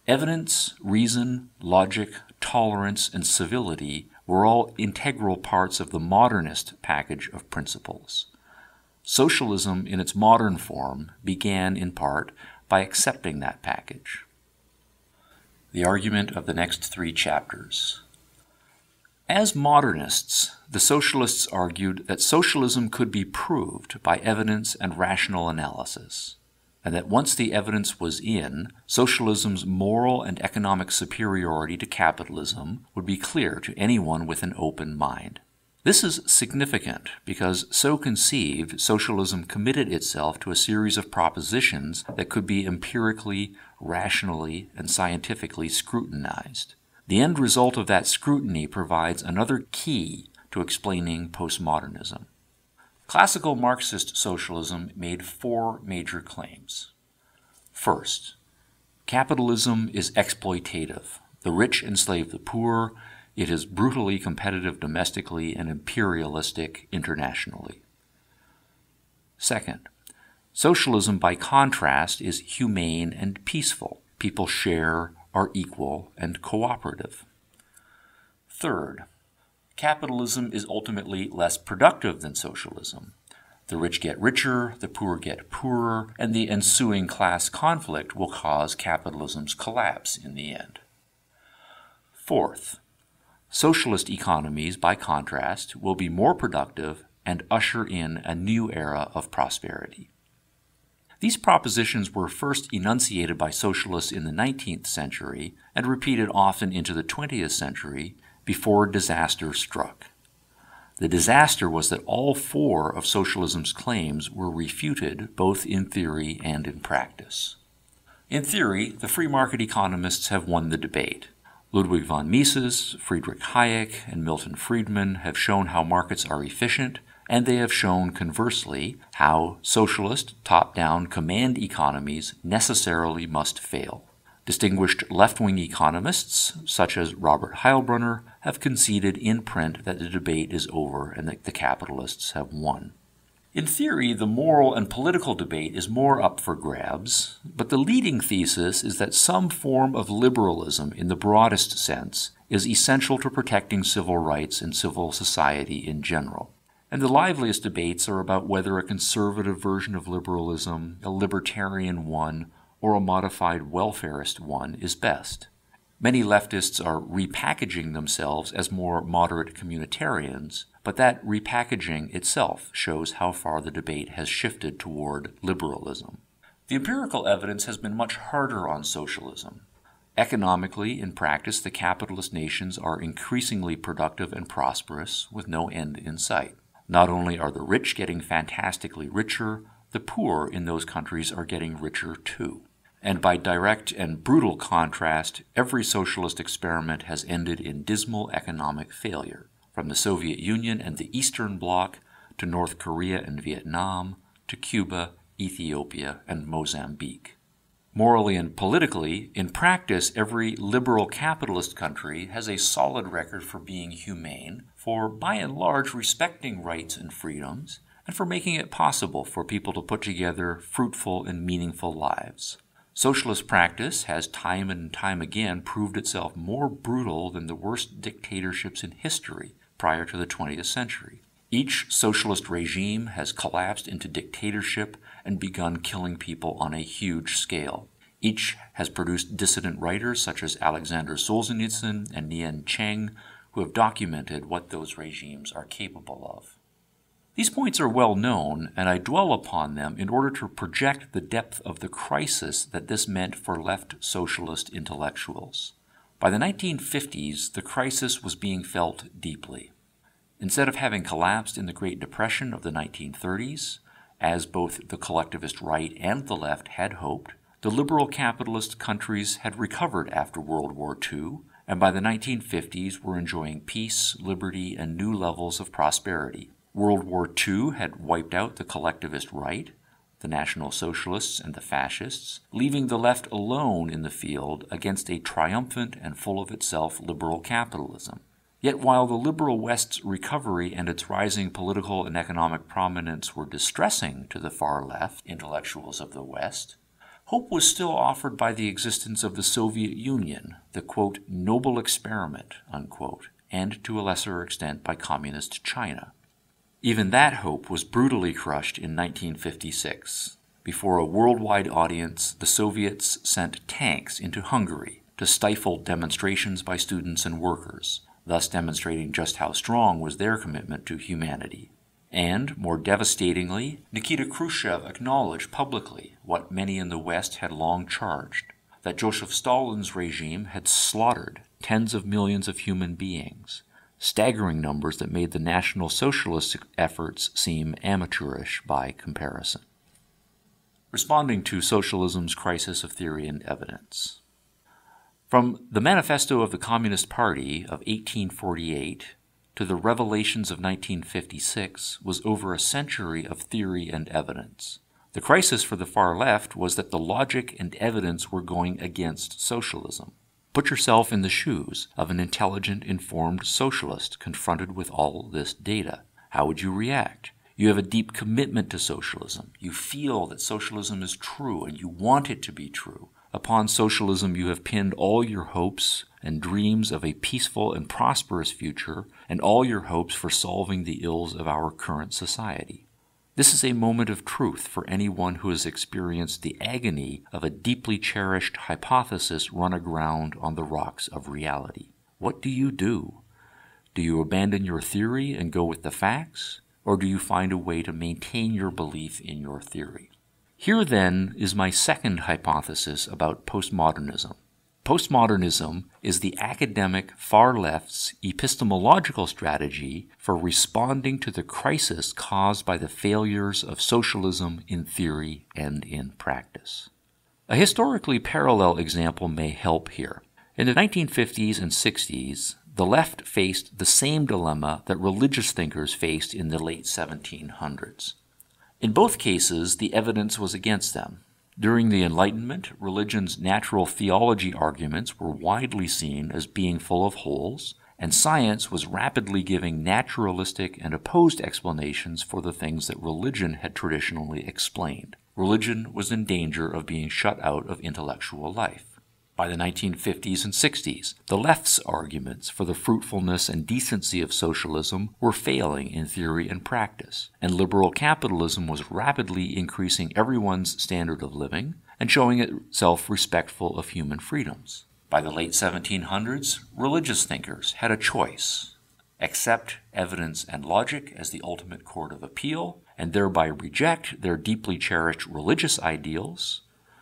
Evidence, reason, logic, tolerance, and civility were all integral parts of the modernist package of principles. Socialism in its modern form began in part by accepting that package. The argument of the next 3 chapters. As modernists, the socialists argued that socialism could be proved by evidence and rational analysis, and that once the evidence was in, socialism's moral and economic superiority to capitalism would be clear to anyone with an open mind. This is significant because, so conceived, socialism committed itself to a series of propositions that could be empirically, rationally, and scientifically scrutinized. The end result of that scrutiny provides another key to explaining postmodernism. Classical Marxist socialism made 4 major claims. First, capitalism is exploitative. The rich enslave the poor. It is brutally competitive domestically and imperialistic internationally. Second, socialism by contrast is humane and peaceful. People share, are equal, and cooperative. Third, capitalism is ultimately less productive than socialism. The rich get richer, the poor get poorer, and the ensuing class conflict will cause capitalism's collapse in the end. Fourth, socialist economies, by contrast, will be more productive and usher in a new era of prosperity. These propositions were first enunciated by socialists in the 19th century and repeated often into the 20th century before disaster struck. The disaster was that all 4 of socialism's claims were refuted both in theory and in practice. In theory, the free market economists have won the debate. Ludwig von Mises, Friedrich Hayek, and Milton Friedman have shown how markets are efficient, and they have shown, conversely, how socialist, top-down command economies necessarily must fail. Distinguished left-wing economists, such as Robert Heilbrunner, have conceded in print that the debate is over and that the capitalists have won. In theory, the moral and political debate is more up for grabs, but the leading thesis is that some form of liberalism in the broadest sense is essential to protecting civil rights and civil society in general. And the liveliest debates are about whether a conservative version of liberalism, a libertarian one, or a modified welfarist one is best. Many leftists are repackaging themselves as more moderate communitarians, but that repackaging itself shows how far the debate has shifted toward liberalism. The empirical evidence has been much harder on socialism. Economically, in practice, the capitalist nations are increasingly productive and prosperous with no end in sight. Not only are the rich getting fantastically richer, the poor in those countries are getting richer too. And by direct and brutal contrast, every socialist experiment has ended in dismal economic failure, from the Soviet Union and the Eastern Bloc to North Korea and Vietnam to Cuba, Ethiopia, and Mozambique. Morally and politically, in practice, every liberal capitalist country has a solid record for being humane, for by and large respecting rights and freedoms, and for making it possible for people to put together fruitful and meaningful lives. Socialist practice has time and time again proved itself more brutal than the worst dictatorships in history prior to the 20th century. Each socialist regime has collapsed into dictatorship and begun killing people on a huge scale. Each has produced dissident writers such as Alexander Solzhenitsyn and Nien Cheng, who have documented what those regimes are capable of. These points are well known, and I dwell upon them in order to project the depth of the crisis that this meant for left socialist intellectuals. By the 1950s, the crisis was being felt deeply. Instead of having collapsed in the Great Depression of the 1930s, as both the collectivist right and the left had hoped, the liberal capitalist countries had recovered after World War II, and by the 1950s were enjoying peace, liberty, and new levels of prosperity. World War II had wiped out the collectivist right, the National Socialists and the Fascists, leaving the left alone in the field against a triumphant and full of itself liberal capitalism. Yet while the liberal West's recovery and its rising political and economic prominence were distressing to the far left intellectuals of the West, Hope was still offered by the existence of the Soviet Union, the, quote, noble experiment, unquote, and to a lesser extent by communist China. Even that hope was brutally crushed in 1956. Before a worldwide audience, the Soviets sent tanks into Hungary to stifle demonstrations by students and workers, thus demonstrating just how strong was their commitment to humanity. And, more devastatingly, Nikita Khrushchev acknowledged publicly what many in the West had long charged, that Joseph Stalin's regime had slaughtered tens of millions of human beings, staggering numbers that made the National Socialist efforts seem amateurish by comparison. Responding to socialism's crisis of theory and evidence. From the Manifesto of the Communist Party of 1848 to the revelations of 1956 was over a century of theory and evidence. The crisis for the far left was that the logic and evidence were going against socialism. Put yourself in the shoes of an intelligent, informed socialist confronted with all this data. How would you react? You have a deep commitment to socialism. You feel that socialism is true and you want it to be true. Upon socialism, you have pinned all your hopes and dreams of a peaceful and prosperous future and all your hopes for solving the ills of our current society. This is a moment of truth for anyone who has experienced the agony of a deeply cherished hypothesis run aground on the rocks of reality. What do you do? Do you abandon your theory and go with the facts, or do you find a way to maintain your belief in your theory? Here, then, is my second hypothesis about postmodernism. Postmodernism is the academic far left's epistemological strategy for responding to the crisis caused by the failures of socialism in theory and in practice. A historically parallel example may help here. In the 1950s and 60s, the left faced the same dilemma that religious thinkers faced in the late 1700s. In both cases, the evidence was against them. During the Enlightenment, religion's natural theology arguments were widely seen as being full of holes, and science was rapidly giving naturalistic and opposed explanations for the things that religion had traditionally explained. Religion was in danger of being shut out of intellectual life. By the 1950s and 60s, the left's arguments for the fruitfulness and decency of socialism were failing in theory and practice, and liberal capitalism was rapidly increasing everyone's standard of living and showing itself respectful of human freedoms. By the late 1700s, religious thinkers had a choice: accept evidence and logic as the ultimate court of appeal, and thereby reject their deeply cherished religious ideals,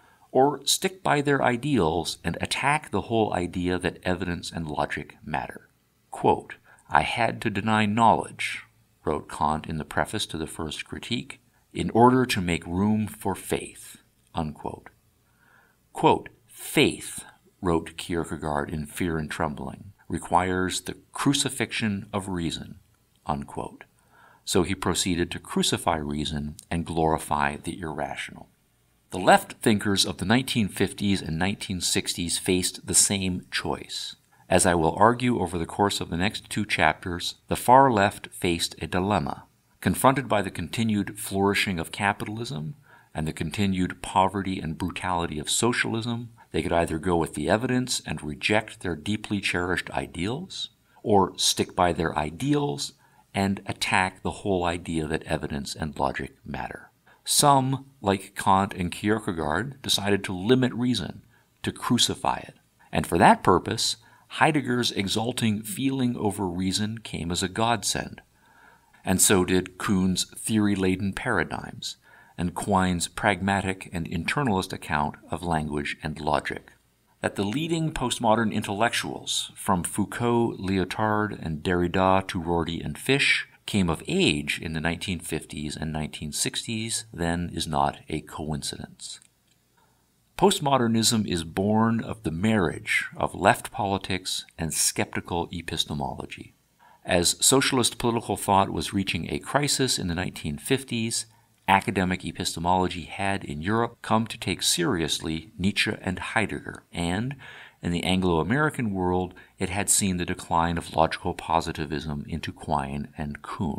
or stick by their ideals and attack the whole idea that evidence and logic matter. Quote, "I had to deny knowledge," wrote Kant in the preface to the First Critique, "in order to make room for faith." Unquote. Quote, "Faith," wrote Kierkegaard in Fear and Trembling, "requires the crucifixion of reason." Unquote. So he proceeded to crucify reason and glorify the irrational. The left thinkers of the 1950s and 1960s faced the same choice. As I will argue over the course of the next two chapters, the far left faced a dilemma. Confronted by the continued flourishing of capitalism and the continued poverty and brutality of socialism, they could either go with the evidence and reject their deeply cherished ideals, or stick by their ideals and attack the whole idea that evidence and logic matter. Some, like Kant and Kierkegaard, decided to limit reason, to crucify it. And for that purpose, Heidegger's exalting feeling over reason came as a godsend. And so did Kuhn's theory-laden paradigms, and Quine's pragmatic and internalist account of language and logic. That the leading postmodern intellectuals, from Foucault, Lyotard, and Derrida to Rorty and Fish, came of age in the 1950s and 1960s, then is not a coincidence. Postmodernism is born of the marriage of left politics and skeptical epistemology. As socialist political thought was reaching a crisis in the 1950s, academic epistemology had in Europe come to take seriously Nietzsche and Heidegger, and in the Anglo-American world, it had seen the decline of logical positivism into Quine and Kuhn.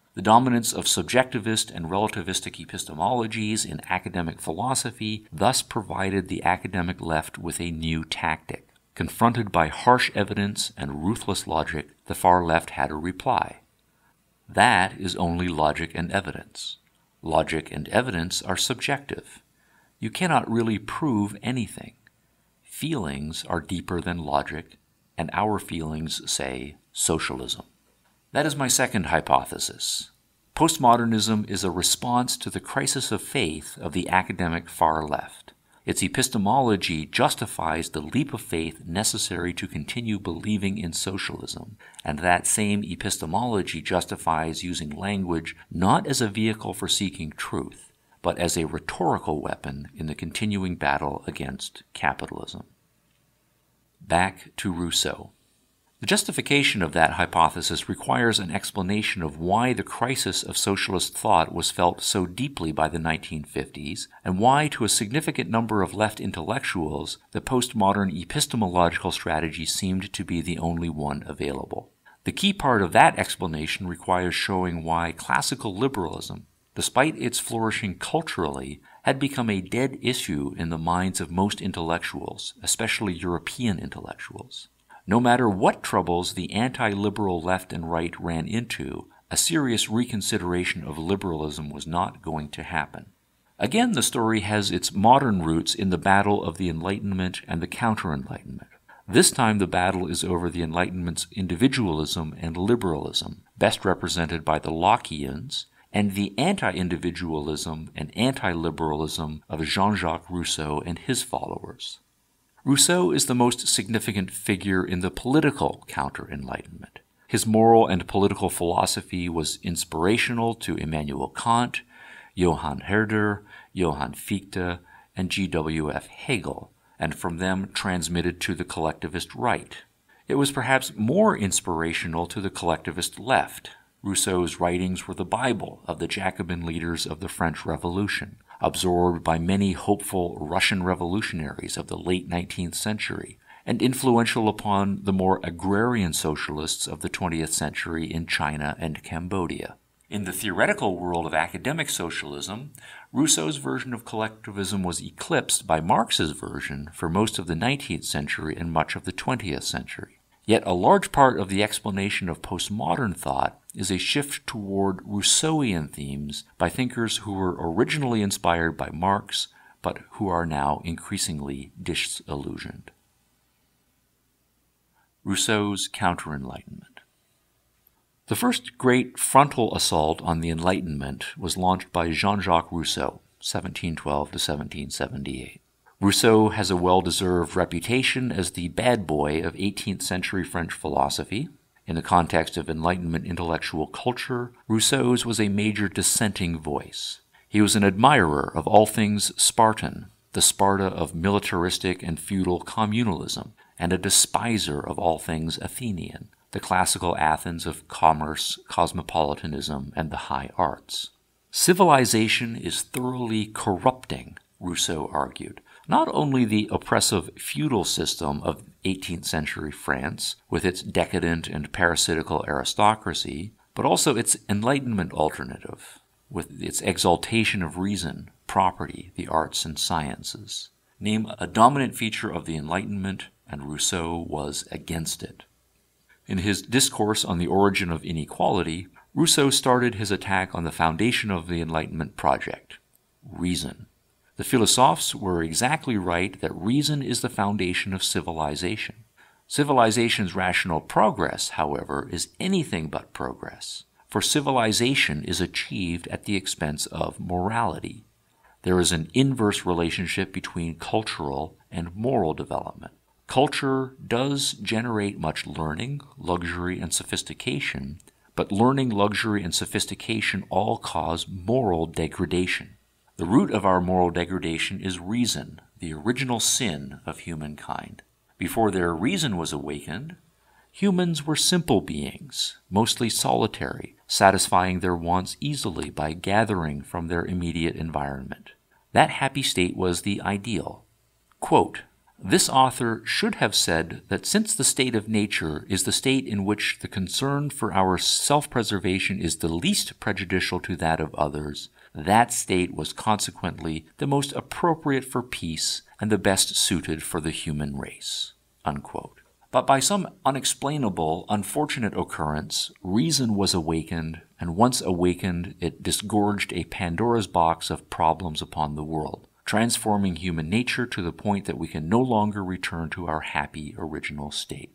The dominance of subjectivist and relativistic epistemologies in academic philosophy thus provided the academic left with a new tactic. Confronted by harsh evidence and ruthless logic, the far left had a reply. That is only logic and evidence. Logic and evidence are subjective. You cannot really prove anything. Feelings are deeper than logic, and our feelings say socialism. That is my second hypothesis. Postmodernism is a response to the crisis of faith of the academic far left. Its epistemology justifies the leap of faith necessary to continue believing in socialism, and that same epistemology justifies using language not as a vehicle for seeking truth, but as a rhetorical weapon in the continuing battle against capitalism. Back to Rousseau. The justification of that hypothesis requires an explanation of why the crisis of socialist thought was felt so deeply by the 1950s, and why, to a significant number of left intellectuals, the postmodern epistemological strategy seemed to be the only one available. The key part of that explanation requires showing why classical liberalism, despite its flourishing culturally, had become a dead issue in the minds of most intellectuals, especially European intellectuals. No matter what troubles the anti-liberal left and right ran into, a serious reconsideration of liberalism was not going to happen. Again, the story has its modern roots in the battle of the Enlightenment and the Counter-Enlightenment. This time the battle is over the Enlightenment's individualism and liberalism, best represented by the Lockeans, and the anti-individualism and anti-liberalism of Jean-Jacques Rousseau and his followers. Rousseau is the most significant figure in the political counter-enlightenment. His moral and political philosophy was inspirational to Immanuel Kant, Johann Herder, Johann Fichte, and G.W.F. Hegel, and from them transmitted to the collectivist right. It was perhaps more inspirational to the collectivist left. Rousseau's writings were the Bible of the Jacobin leaders of the French Revolution, absorbed by many hopeful Russian revolutionaries of the late 19th century, and influential upon the more agrarian socialists of the 20th century in China and Cambodia. In the theoretical world of academic socialism, Rousseau's version of collectivism was eclipsed by Marx's version for most of the 19th century and much of the 20th century. Yet a large part of the explanation of postmodern thought is a shift toward Rousseauian themes by thinkers who were originally inspired by Marx, but who are now increasingly disillusioned. Rousseau's Counter-Enlightenment. The first great frontal assault on the Enlightenment was launched by Jean-Jacques Rousseau, 1712 to 1778. Rousseau has a well-deserved reputation as the bad boy of 18th century French philosophy. In the context of Enlightenment intellectual culture, Rousseau's was a major dissenting voice. He was an admirer of all things Spartan, the Sparta of militaristic and feudal communalism, and a despiser of all things Athenian, the classical Athens of commerce, cosmopolitanism, and the high arts. Civilization is thoroughly corrupting, Rousseau argued, not only the oppressive feudal system of 18th century France, with its decadent and parasitical aristocracy, but also its Enlightenment alternative, with its exaltation of reason, property, the arts and sciences. Name a dominant feature of the Enlightenment, and Rousseau was against it. In his discourse on the origin of inequality, Rousseau started his attack on the foundation of the Enlightenment project, reason. The philosophes were exactly right that reason is the foundation of civilization. Civilization's rational progress, however, is anything but progress, for civilization is achieved at the expense of morality. There is an inverse relationship between cultural and moral development. Culture does generate much learning, luxury, and sophistication, but learning, luxury, and sophistication all cause moral degradation. The root of our moral degradation is reason, the original sin of humankind. Before their reason was awakened, humans were simple beings, mostly solitary, satisfying their wants easily by gathering from their immediate environment. That happy state was the ideal. Quote, This author should have said that since the state of nature is the state in which the concern for our self-preservation is the least prejudicial to that of others, that state was consequently the most appropriate for peace and the best suited for the human race." Unquote. But by some unexplainable, unfortunate occurrence, reason was awakened, and once awakened, it disgorged a Pandora's box of problems upon the world, transforming human nature to the point that we can no longer return to our happy original state.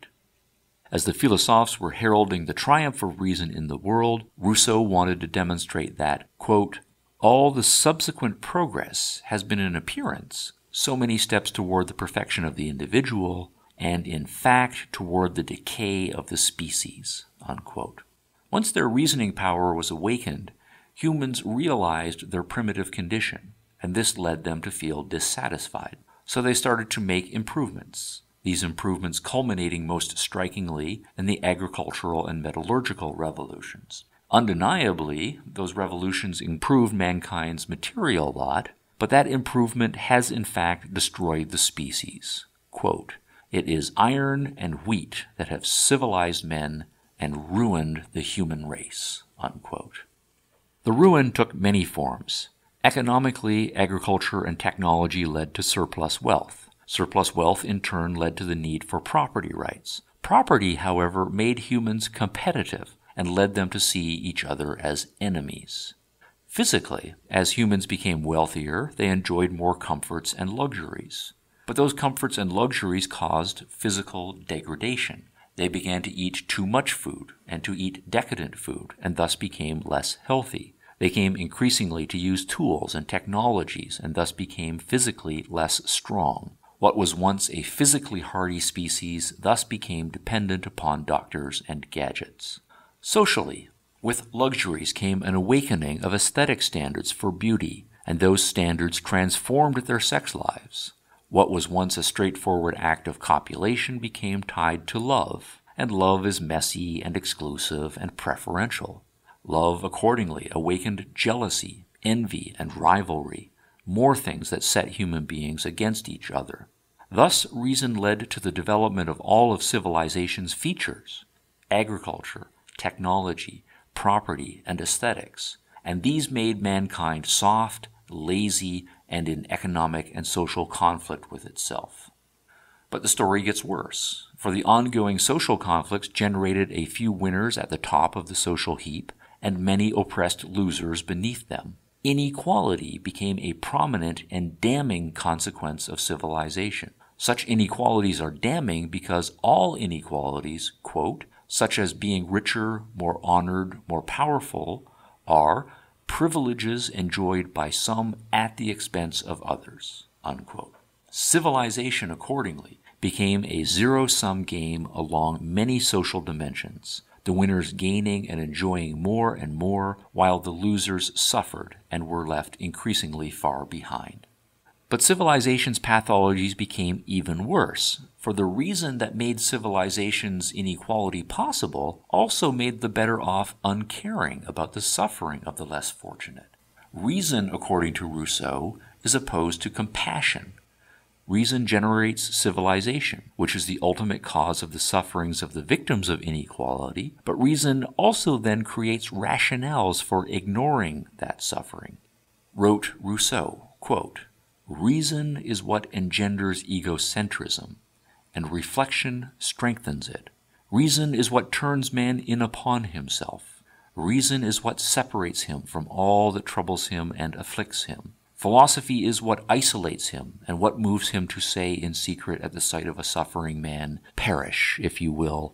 As the philosophes were heralding the triumph of reason in the world, Rousseau wanted to demonstrate that, quote, "all the subsequent progress has been in appearance so many steps toward the perfection of the individual, and in fact toward the decay of the species." Unquote. Once their reasoning power was awakened, humans realized their primitive condition, and this led them to feel dissatisfied. So they started to make improvements, these improvements culminating most strikingly in the agricultural and metallurgical revolutions. Undeniably, those revolutions improved mankind's material lot, but that improvement has in fact destroyed the species. Quote, "It is iron and wheat that have civilized men and ruined the human race." Unquote. The ruin took many forms. Economically, agriculture and technology led to surplus wealth. Surplus wealth in turn led to the need for property rights. Property, however, made humans competitive and led them to see each other as enemies. Physically, as humans became wealthier, they enjoyed more comforts and luxuries. But those comforts and luxuries caused physical degradation. They began to eat too much food and to eat decadent food, and thus became less healthy. They came increasingly to use tools and technologies, and thus became physically less strong. What was once a physically hardy species thus became dependent upon doctors and gadgets. Socially, with luxuries came an awakening of aesthetic standards for beauty, and those standards transformed their sex lives. What was once a straightforward act of copulation became tied to love, and love is messy and exclusive and preferential. Love accordingly awakened jealousy, envy, and rivalry, more things that set human beings against each other. Thus, reason led to the development of all of civilization's features: agriculture, technology, property, and aesthetics, and these made mankind soft, lazy, and in economic and social conflict with itself. But the story gets worse, for the ongoing social conflicts generated a few winners at the top of the social heap and many oppressed losers beneath them. Inequality became a prominent and damning consequence of civilization. Such inequalities are damning because all inequalities, quote, "such as being richer, more honored, more powerful, are privileges enjoyed by some at the expense of others." Unquote. Civilization, accordingly, became a zero-sum game along many social dimensions, the winners gaining and enjoying more and more, while the losers suffered and were left increasingly far behind. But civilization's pathologies became even worse, for the reason that made civilization's inequality possible also made the better off uncaring about the suffering of the less fortunate. Reason, according to Rousseau, is opposed to compassion. Reason generates civilization, which is the ultimate cause of the sufferings of the victims of inequality, but reason also then creates rationales for ignoring that suffering. Wrote Rousseau, quote, "Reason is what engenders egocentrism, and reflection strengthens it. Reason is what turns man in upon himself. Reason is what separates him from all that troubles him and afflicts him. Philosophy is what isolates him and what moves him to say in secret at the sight of a suffering man, 'Perish, if you will,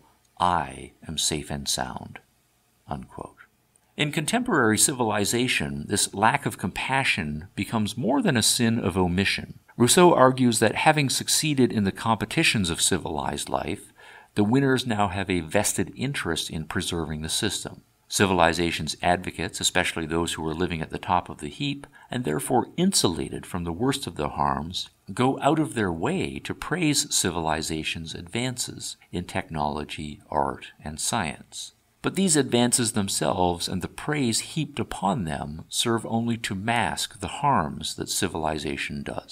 I am safe and sound.'" Unquote. In contemporary civilization, this lack of compassion becomes more than a sin of omission. Rousseau argues that having succeeded in the competitions of civilized life, the winners now have a vested interest in preserving the system. Civilization's advocates, especially those who are living at the top of the heap, and therefore insulated from the worst of the harms, go out of their way to praise civilization's advances in technology, art, and science. But these advances themselves and the praise heaped upon them serve only to mask the harms that civilization does.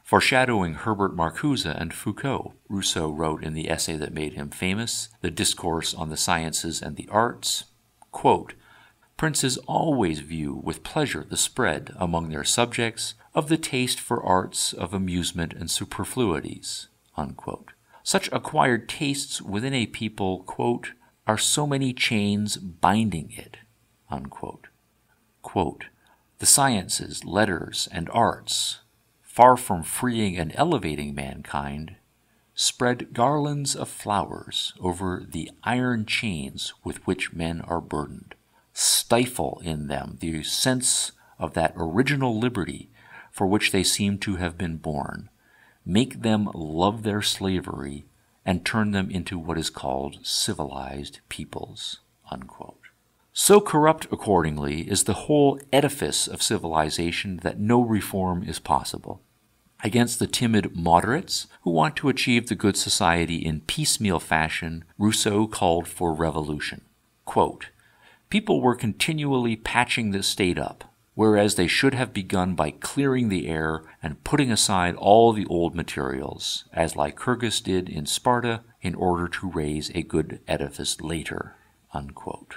Foreshadowing Herbert Marcuse and Foucault, Rousseau wrote in the essay that made him famous, The Discourse on the Sciences and the Arts, quote, "Princes always view with pleasure the spread among their subjects of the taste for arts of amusement and superfluities." Unquote. Such acquired tastes within a people, quote, "are so many chains binding it." Unquote. Quote, "The sciences, letters, and arts, far from freeing and elevating mankind, spread garlands of flowers over the iron chains with which men are burdened, stifle in them the sense of that original liberty for which they seem to have been born, make them love their slavery, and turn them into what is called civilized peoples." Unquote. So corrupt, accordingly, is the whole edifice of civilization that no reform is possible. Against the timid moderates who want to achieve the good society in piecemeal fashion, Rousseau called for revolution. Quote, "People were continually patching the state up, whereas they should have begun by clearing the air and putting aside all the old materials, as Lycurgus did in Sparta, in order to raise a good edifice later." Unquote.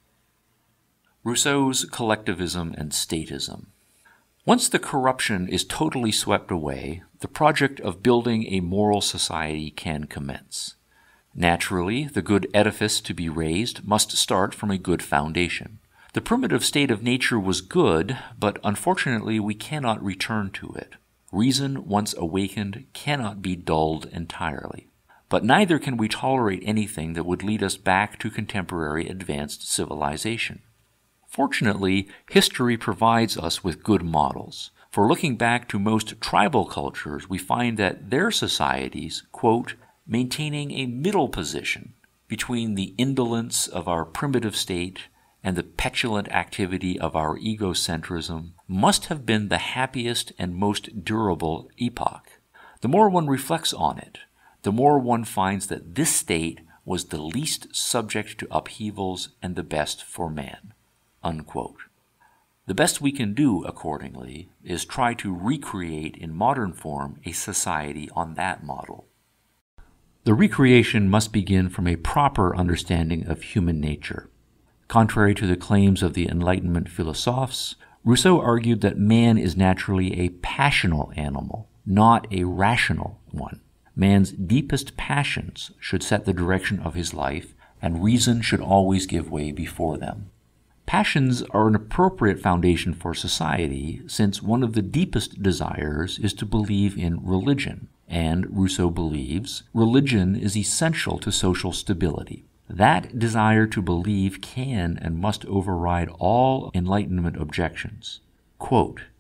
Rousseau's collectivism and statism. Once the corruption is totally swept away, the project of building a moral society can commence. Naturally, the good edifice to be raised must start from a good foundation. The primitive state of nature was good, but unfortunately we cannot return to it. Reason, once awakened, cannot be dulled entirely. But neither can we tolerate anything that would lead us back to contemporary advanced civilization. Fortunately, history provides us with good models. For looking back to most tribal cultures, we find that their societies, quote, "maintaining a middle position between the indolence of our primitive state and the petulant activity of our egocentrism, must have been the happiest and most durable epoch. The more one reflects on it, the more one finds that this state was the least subject to upheavals and the best for man." Unquote. The best we can do, accordingly, is try to recreate in modern form a society on that model. The recreation must begin from a proper understanding of human nature. Contrary to the claims of the Enlightenment philosophes, Rousseau argued that man is naturally a passional animal, not a rational one. Man's deepest passions should set the direction of his life, and reason should always give way before them. Passions are an appropriate foundation for society, since one of the deepest desires is to believe in religion, and Rousseau believes religion is essential to social stability. That desire to believe can and must override all Enlightenment objections. Quote,